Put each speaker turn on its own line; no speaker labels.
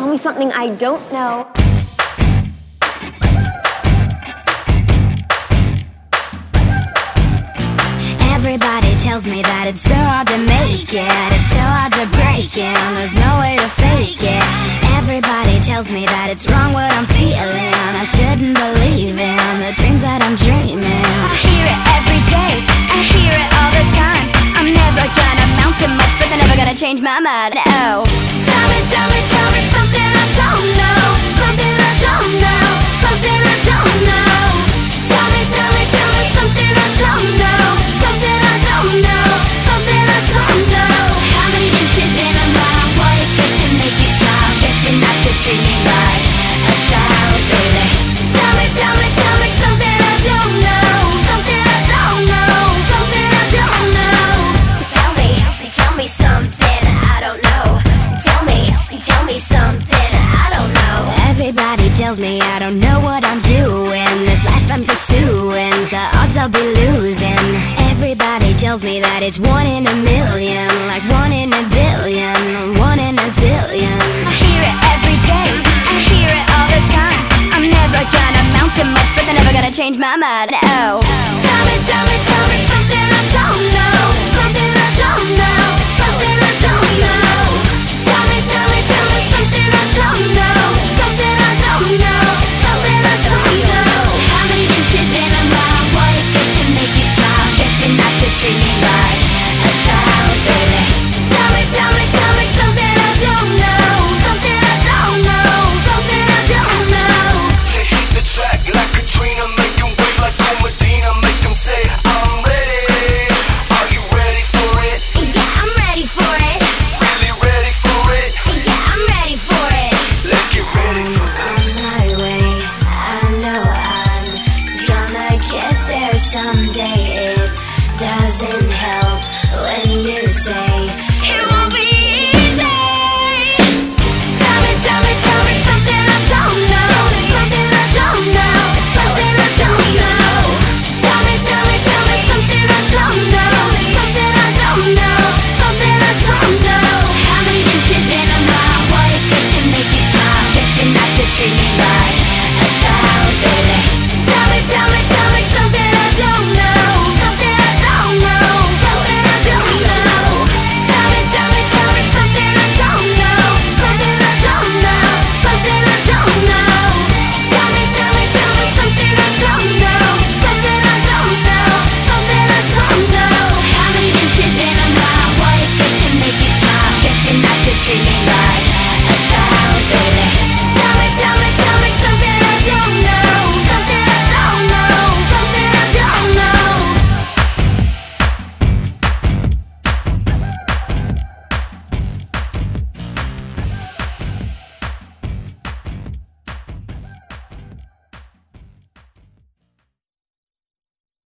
tell me something I don't know.
Everybody tells me that it's so hard to make it, it's so hard to break it, and there's no way to fake it. Everybody tells me that it's wrong what I'm feeling, I shouldn't believe in the dreams that I'm dreaming. I hear it every day, I hear it all the time. I'm never gonna amount to much, but they're never gonna change my mind. Oh, tell me something I don't know, something I don't know, something I don't know. Tell me something I don't know, something I don't know, something I don't know. How many inches in a mile, what it takes to make you smile, get you not to treat me like a child, baby. Tell me something I don't know, something I don't know, something I don't know. Tell me something I don't know. Tell me something I don't know. Everybody tells me I don't know what I'm doing, this life I'm pursuing, the odds I'll be losing. Everybody tells me that it's 1 in a million, like 1 in a billion, 1 in a zillion. I hear it every day, I hear it all the time. I'm never gonna amount to much, but they're never gonna change my mind. Oh, tell me